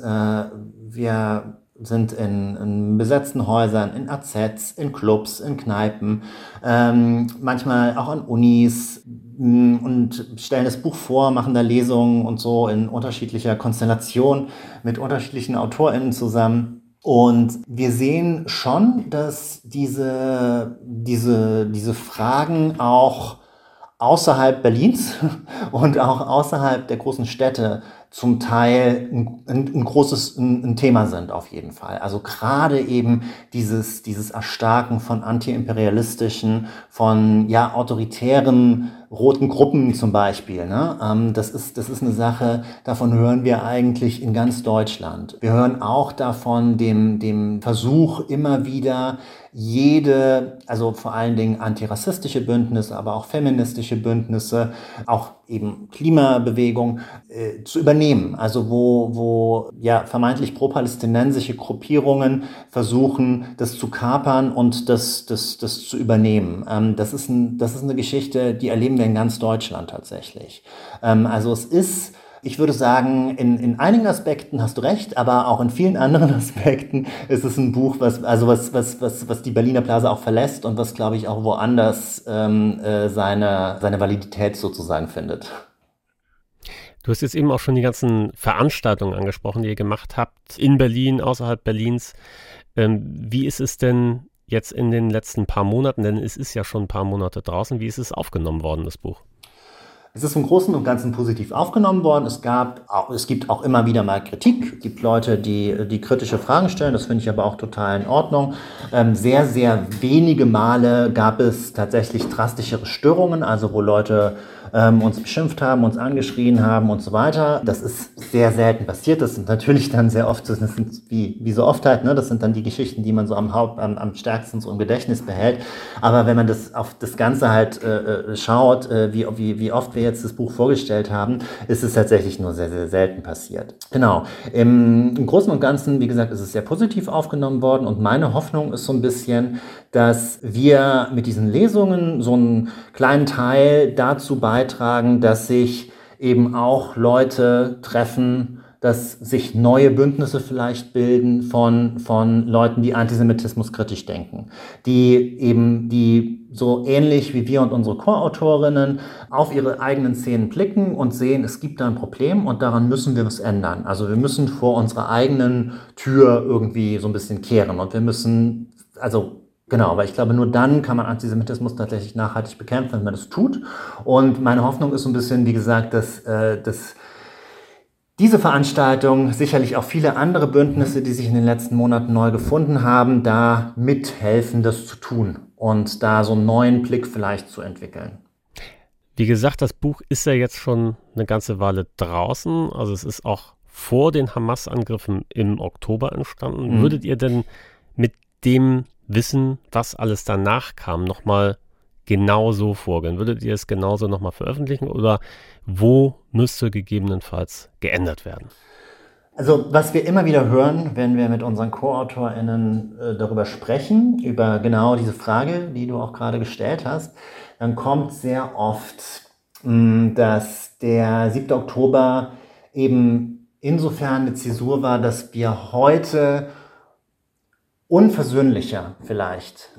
in besetzten Häusern, in AZs, in Clubs, in Kneipen, manchmal auch an Unis und stellen das Buch vor, machen da Lesungen und so in unterschiedlicher Konstellation mit unterschiedlichen AutorInnen zusammen. Und wir sehen schon, dass diese Fragen auch außerhalb Berlins und auch außerhalb der großen Städte zum Teil ein Thema sind auf jeden Fall. Also gerade eben dieses Erstarken von antiimperialistischen, von autoritären roten Gruppen zum Beispiel. Ne? Das ist eine Sache, davon hören wir eigentlich in ganz Deutschland. Wir hören auch davon dem Versuch immer wieder also vor allen Dingen antirassistische Bündnisse, aber auch feministische Bündnisse, auch eben Klimabewegung zu übernehmen. Also wo vermeintlich pro-palästinensische Gruppierungen versuchen, das zu kapern und das zu übernehmen. Das ist eine Geschichte, die erleben wir in ganz Deutschland tatsächlich. Also es ist, ich würde sagen, in einigen Aspekten hast du recht, aber auch in vielen anderen Aspekten ist es ein Buch, was die Berliner Blase auch verlässt und was, glaube ich, auch woanders seine Validität sozusagen findet. Du hast jetzt eben auch schon die ganzen Veranstaltungen angesprochen, die ihr gemacht habt, in Berlin, außerhalb Berlins. Wie ist es denn jetzt in den letzten paar Monaten, denn es ist ja schon ein paar Monate draußen, wie ist es aufgenommen worden, das Buch? Es ist im Großen und Ganzen positiv aufgenommen worden. Es gibt auch immer wieder mal Kritik. Es gibt Leute, die kritische Fragen stellen. Das finde ich aber auch total in Ordnung. Sehr, sehr wenige Male gab es tatsächlich drastischere Störungen, also wo Leute uns beschimpft haben, uns angeschrien haben und so weiter. Das ist sehr selten passiert. Das sind natürlich dann sehr oft, das sind wie so oft halt, ne? Das sind dann die Geschichten, die man so am stärksten so im Gedächtnis behält. Aber wenn man das auf das Ganze halt schaut, wie oft wir jetzt das Buch vorgestellt haben, ist es tatsächlich nur sehr, sehr selten passiert. Genau. Im Großen und Ganzen, wie gesagt, ist es sehr positiv aufgenommen worden und meine Hoffnung ist so ein bisschen, dass wir mit diesen Lesungen so einen kleinen Teil dazu beitragen, dass sich eben auch Leute treffen, dass sich neue Bündnisse vielleicht bilden von Leuten, die Antisemitismus kritisch denken, die so ähnlich wie wir und unsere Co-Autorinnen auf ihre eigenen Szenen blicken und sehen, es gibt da ein Problem und daran müssen wir was ändern. Also wir müssen vor unserer eigenen Tür irgendwie so ein bisschen kehren und wir müssen, genau, aber ich glaube, nur dann kann man Antisemitismus tatsächlich nachhaltig bekämpfen, wenn man das tut. Und meine Hoffnung ist so ein bisschen, wie gesagt, dass diese Veranstaltung, sicherlich auch viele andere Bündnisse, die sich in den letzten Monaten neu gefunden haben, da mithelfen, das zu tun und da so einen neuen Blick vielleicht zu entwickeln. Wie gesagt, das Buch ist ja jetzt schon eine ganze Weile draußen. Also es ist auch vor den Hamas-Angriffen im Oktober entstanden. Würdet ihr denn mit dem Wissen, was alles danach kam, nochmal genauso vorgehen? Würdet ihr es genauso nochmal veröffentlichen oder wo müsste gegebenenfalls geändert werden? Also was wir immer wieder hören, wenn wir mit unseren Co-AutorInnen darüber sprechen, über genau diese Frage, die du auch gerade gestellt hast, dann kommt sehr oft, dass der 7. Oktober eben insofern eine Zäsur war, dass wir heute unversöhnlicher vielleicht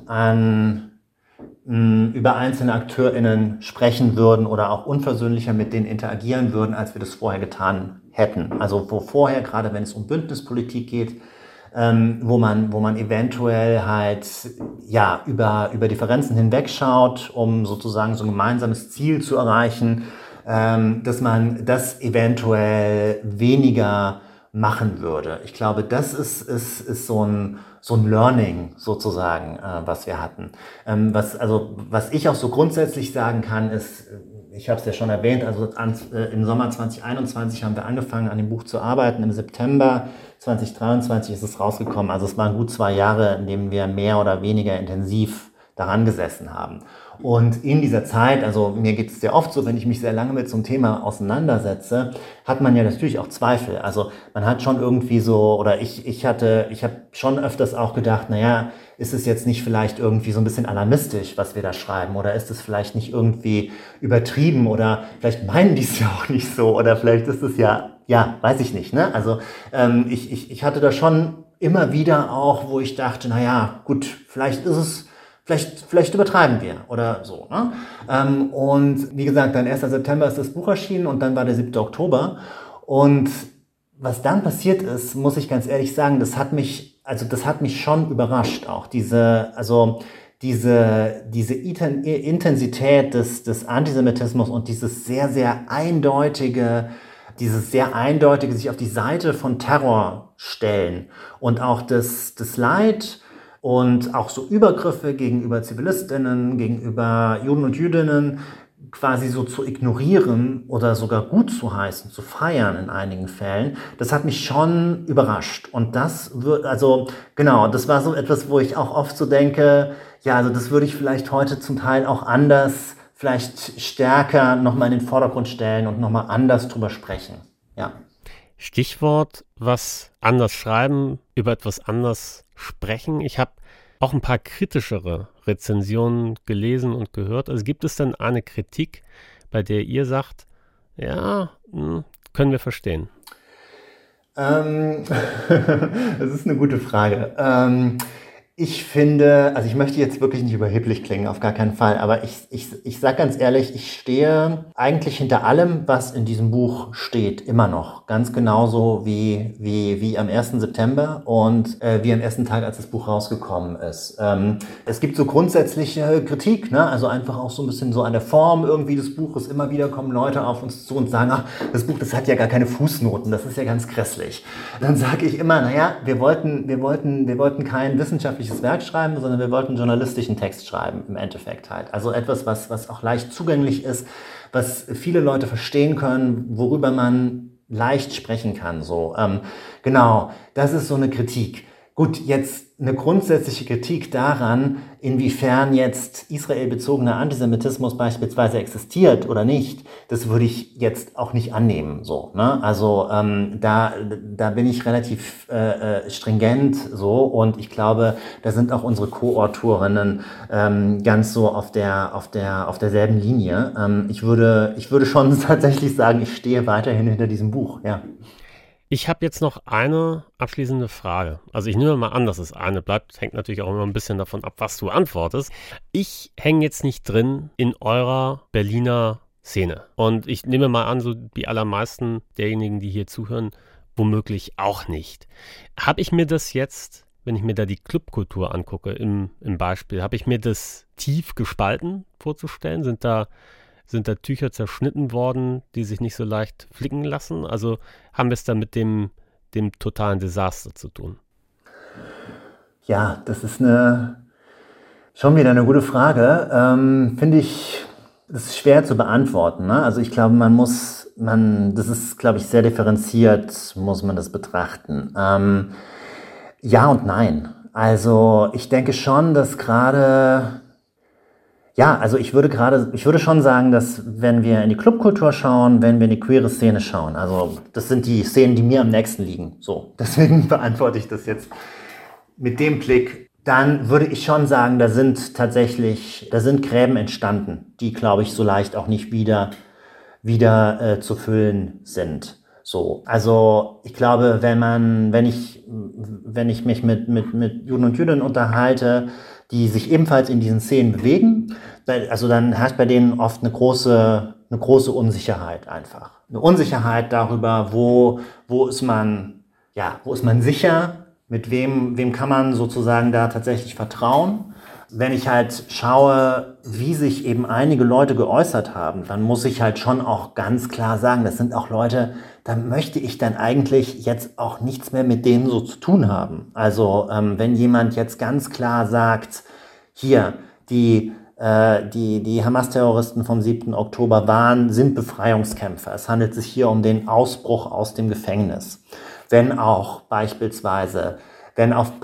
über einzelne AkteurInnen sprechen würden oder auch unversöhnlicher mit denen interagieren würden, als wir das vorher getan hätten. Also wo vorher, gerade wenn es um Bündnispolitik geht, wo man eventuell halt ja über Differenzen hinwegschaut, um sozusagen so ein gemeinsames Ziel zu erreichen, dass man das eventuell weniger machen würde. Ich glaube, das ist so ein Learning sozusagen, was wir hatten. Was ich auch so grundsätzlich sagen kann, ist, ich habe es ja schon erwähnt, also im Sommer 2021 haben wir angefangen, an dem Buch zu arbeiten. Im September 2023 ist es rausgekommen. Also es waren gut 2 Jahre, in denen wir mehr oder weniger intensiv daran gesessen haben. Und in dieser Zeit, also mir geht es sehr oft so, wenn ich mich sehr lange mit so einem Thema auseinandersetze, hat man ja natürlich auch Zweifel. Also man hat schon irgendwie so, oder ich habe schon öfters auch gedacht, naja, ist es jetzt nicht vielleicht irgendwie so ein bisschen alarmistisch, was wir da schreiben? Oder ist es vielleicht nicht irgendwie übertrieben? Oder vielleicht meinen die es ja auch nicht so? Oder vielleicht ist es ja, weiß ich nicht, ne? Also ich hatte da schon immer wieder auch, wo ich dachte, naja, gut, vielleicht ist es, Vielleicht übertreiben wir oder so. Ne? Und wie gesagt, dann 1. September ist das Buch erschienen und dann war der 7. Oktober. Und was dann passiert ist, muss ich ganz ehrlich sagen, das hat mich schon überrascht auch. Diese Intensität des Antisemitismus und dieses sehr, sehr eindeutige sich auf die Seite von Terror stellen und auch das Leid und auch so Übergriffe gegenüber Zivilistinnen, gegenüber Juden und Jüdinnen quasi so zu ignorieren oder sogar gut zu heißen, zu feiern in einigen Fällen, das hat mich schon überrascht. Und das das war so etwas, wo ich auch oft so denke, ja, also das würde ich vielleicht heute zum Teil auch anders, vielleicht stärker nochmal in den Vordergrund stellen und nochmal anders drüber sprechen. Ja. Stichwort, was anders schreiben, über etwas anders sprechen. Ich habe auch ein paar kritischere Rezensionen gelesen und gehört. Also gibt es denn eine Kritik, bei der ihr sagt, ja, können wir verstehen? Das ist eine gute Frage. Ich finde, also ich möchte jetzt wirklich nicht überheblich klingen, auf gar keinen Fall, aber ich sag ganz ehrlich, ich stehe eigentlich hinter allem, was in diesem Buch steht, immer noch. Ganz genauso wie am 1. September und wie am ersten Tag, als das Buch rausgekommen ist. Es gibt so grundsätzliche Kritik, ne? Also einfach auch so ein bisschen so an der Form irgendwie des Buches. Immer wieder kommen Leute auf uns zu und sagen, ach, das Buch, das hat ja gar keine Fußnoten, das ist ja ganz grässlich. Dann sage ich immer, naja, wir wollten kein wissenschaftliches Werk schreiben, sondern wir wollten journalistischen Text schreiben, im Endeffekt halt. Also etwas, was auch leicht zugänglich ist, was viele Leute verstehen können, worüber man leicht sprechen kann. So, genau, das ist so eine Kritik. Gut, jetzt eine grundsätzliche Kritik daran, inwiefern jetzt israelbezogener Antisemitismus beispielsweise existiert oder nicht, das würde ich jetzt auch nicht annehmen. So, ne? Also da bin ich relativ stringent so und ich glaube, da sind auch unsere Co-Autorinnen ganz so auf derselben Linie. Ich würde schon tatsächlich sagen, ich stehe weiterhin hinter diesem Buch. Ja. Ich habe jetzt noch eine abschließende Frage. Also ich nehme mal an, dass es eine bleibt. Hängt natürlich auch immer ein bisschen davon ab, was du antwortest. Ich hänge jetzt nicht drin in eurer Berliner Szene. Und ich nehme mal an, so die allermeisten derjenigen, die hier zuhören, womöglich auch nicht. Habe ich mir das jetzt, wenn ich mir da die Clubkultur angucke im Beispiel, habe ich mir das tief gespalten vorzustellen? Sind da Sind da Tücher zerschnitten worden, die sich nicht so leicht flicken lassen? Also haben wir es da mit dem totalen Desaster zu tun? Ja, das ist schon wieder eine gute Frage. Finde ich, das ist schwer zu beantworten. Ne? Also ich glaube, das ist, glaube ich, sehr differenziert, muss man das betrachten. Ja und nein. Also ich denke schon, dass ich würde schon sagen, dass wenn wir in die Clubkultur schauen, wenn wir in die queere Szene schauen, also das sind die Szenen, die mir am nächsten liegen. So, deswegen beantworte ich das jetzt mit dem Blick. Dann würde ich schon sagen, da sind Gräben entstanden, die, glaube ich, so leicht auch nicht wieder zu füllen sind. So, also ich glaube, wenn ich mich mit Juden und Jüdinnen unterhalte, die sich ebenfalls in diesen Szenen bewegen, dann herrscht bei denen oft eine große Unsicherheit einfach. Eine Unsicherheit darüber, wo ist man sicher, mit wem kann man sozusagen da tatsächlich vertrauen. Wenn ich halt schaue, wie sich eben einige Leute geäußert haben, dann muss ich halt schon auch ganz klar sagen, das sind auch Leute, da möchte ich dann eigentlich jetzt auch nichts mehr mit denen so zu tun haben. Also wenn jemand jetzt ganz klar sagt, hier, die Hamas-Terroristen vom 7. Oktober sind Befreiungskämpfer. Es handelt sich hier um den Ausbruch aus dem Gefängnis. Wenn auch beispielsweise, wenn auf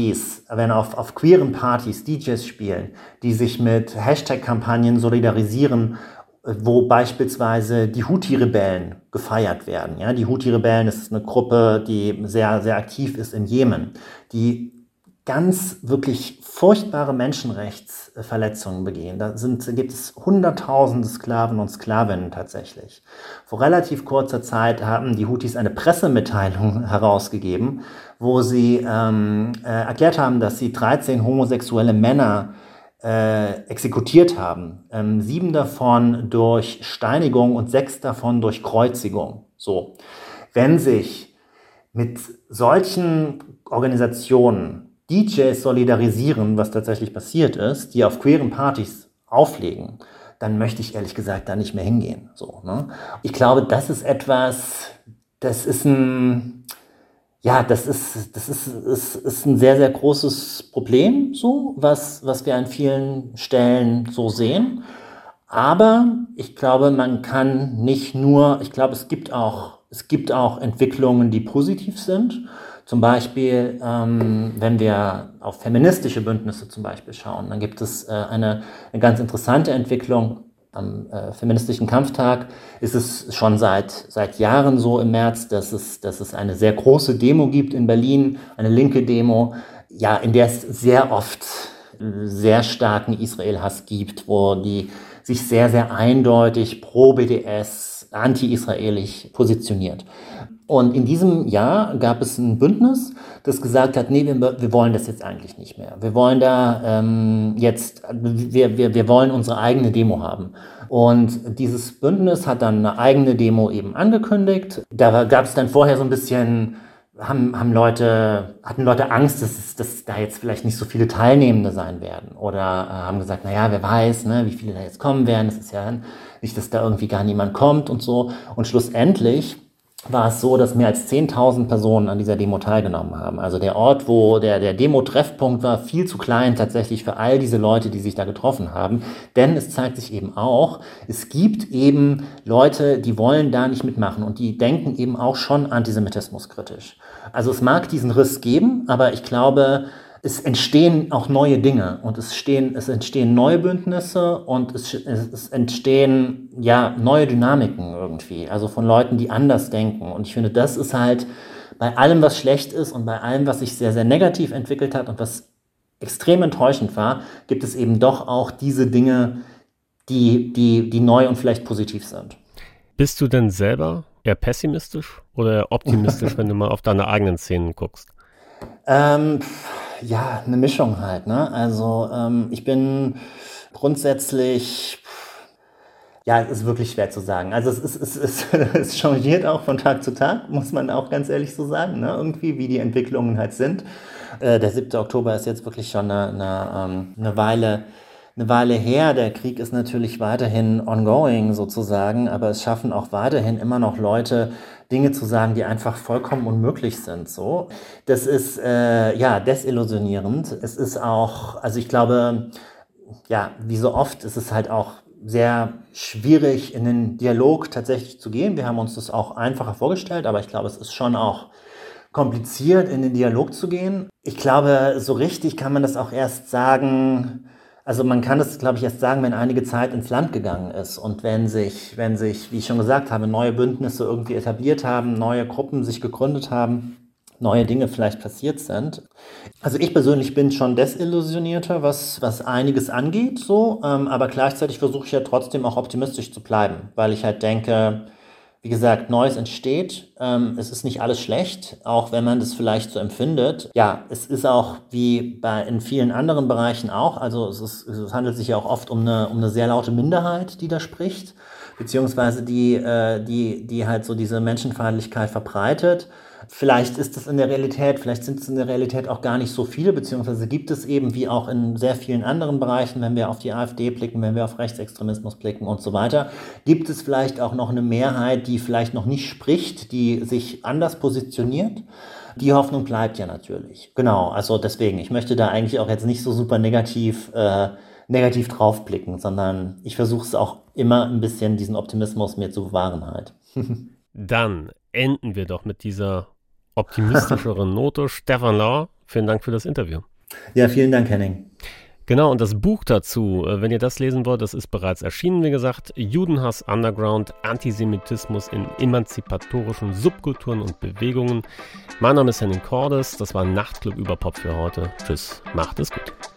queeren Partys DJs spielen, die sich mit Hashtag-Kampagnen solidarisieren, wo beispielsweise die Houthi-Rebellen gefeiert werden. Ja, die Houthi-Rebellen ist eine Gruppe, die sehr, sehr aktiv ist im Jemen, die ganz wirklich furchtbare Menschenrechtsverletzungen begehen. Gibt es Hunderttausende Sklaven und Sklavinnen tatsächlich. Vor relativ kurzer Zeit haben die Houthis eine Pressemitteilung herausgegeben, wo sie erklärt haben, dass sie 13 homosexuelle Männer exekutiert haben. 7 davon durch Steinigung und 6 davon durch Kreuzigung. So. Wenn sich mit solchen Organisationen DJs solidarisieren, was tatsächlich passiert ist, die auf queeren Partys auflegen, dann möchte ich ehrlich gesagt da nicht mehr hingehen. So, ne? Ich glaube, das ist ein sehr, sehr großes Problem, so, was wir an vielen Stellen so sehen. Aber ich glaube, es gibt auch Entwicklungen, die positiv sind. Zum Beispiel, wenn wir auf feministische Bündnisse zum Beispiel schauen, dann gibt es eine ganz interessante Entwicklung. Am feministischen Kampftag ist es schon seit Jahren so im März, dass es eine sehr große Demo gibt in Berlin, eine linke Demo, ja, in der es sehr oft sehr starken Israel-Hass gibt, wo die sich sehr, sehr eindeutig pro BDS, anti-israelisch positioniert. Und in diesem Jahr gab es ein Bündnis, das gesagt hat, nee, wir wollen das jetzt eigentlich nicht mehr. Wir wollen wir wollen unsere eigene Demo haben. Und dieses Bündnis hat dann eine eigene Demo eben angekündigt. Da gab es dann vorher so ein bisschen, hatten Leute Angst, dass da jetzt vielleicht nicht so viele Teilnehmende sein werden. Oder haben gesagt, naja, wer weiß, ne, wie viele da jetzt kommen werden. Es ist ja nicht, dass da irgendwie gar niemand kommt und so. Und schlussendlich war es so, dass mehr als 10.000 Personen an dieser Demo teilgenommen haben. Also der Ort, wo der Demo-Treffpunkt war, viel zu klein tatsächlich für all diese Leute, die sich da getroffen haben. Denn es zeigt sich eben auch, es gibt eben Leute, die wollen da nicht mitmachen und die denken eben auch schon antisemitismuskritisch. Also es mag diesen Riss geben, aber ich glaube, es entstehen auch neue Dinge und es entstehen neue Bündnisse und es entstehen ja neue Dynamiken irgendwie, also von Leuten, die anders denken. Und ich finde, das ist halt bei allem, was schlecht ist und bei allem, was sich sehr, sehr negativ entwickelt hat und was extrem enttäuschend war, gibt es eben doch auch diese Dinge, die neu und vielleicht positiv sind. Bist du denn selber eher pessimistisch oder eher optimistisch, wenn du mal auf deine eigenen Szenen guckst? Ja, eine Mischung halt, ne? Also ich bin grundsätzlich, ja, es ist wirklich schwer zu sagen. Also es changiert auch von Tag zu Tag, muss man auch ganz ehrlich so sagen, ne? Irgendwie, wie die Entwicklungen halt sind. Der 7. Oktober ist jetzt wirklich schon eine Weile eine Weile her. Der Krieg ist natürlich weiterhin ongoing sozusagen, aber es schaffen auch weiterhin immer noch Leute, Dinge zu sagen, die einfach vollkommen unmöglich sind. So, das ist desillusionierend. Es ist auch, also ich glaube, ja, wie so oft ist es halt auch sehr schwierig, in den Dialog tatsächlich zu gehen. Wir haben uns das auch einfacher vorgestellt, aber ich glaube, es ist schon auch kompliziert, in den Dialog zu gehen. Ich glaube, so richtig kann man das auch erst sagen, also man kann das, glaube ich, erst sagen, wenn einige Zeit ins Land gegangen ist und wenn sich, wie ich schon gesagt habe, neue Bündnisse irgendwie etabliert haben, neue Gruppen sich gegründet haben, neue Dinge vielleicht passiert sind. Also ich persönlich bin schon desillusionierter, was einiges angeht, so, aber gleichzeitig versuche ich ja trotzdem auch optimistisch zu bleiben, weil ich halt denke, wie gesagt, Neues entsteht, es ist nicht alles schlecht, auch wenn man das vielleicht so empfindet. Ja, es ist auch wie in vielen anderen Bereichen auch, also es handelt sich ja auch oft um eine sehr laute Minderheit, die da spricht, beziehungsweise die halt so diese Menschenfeindlichkeit verbreitet. Vielleicht ist es in der Realität, vielleicht sind es in der Realität auch gar nicht so viele, beziehungsweise gibt es eben, wie auch in sehr vielen anderen Bereichen, wenn wir auf die AfD blicken, wenn wir auf Rechtsextremismus blicken und so weiter, gibt es vielleicht auch noch eine Mehrheit, die vielleicht noch nicht spricht, die sich anders positioniert. Die Hoffnung bleibt ja natürlich. Genau, also deswegen, ich möchte da eigentlich auch jetzt nicht so super negativ draufblicken, sondern ich versuche es auch immer ein bisschen, diesen Optimismus mir zu bewahren halt. Dann enden wir doch mit dieser optimistischeren Note. Stefan Lauer, vielen Dank für das Interview. Ja, vielen Dank, Henning. Genau, und das Buch dazu, wenn ihr das lesen wollt, das ist bereits erschienen, wie gesagt. Judenhass Underground, Antisemitismus in emanzipatorischen Subkulturen und Bewegungen. Mein Name ist Henning Cordes, das war Nachtclub über Pop für heute. Tschüss, macht es gut.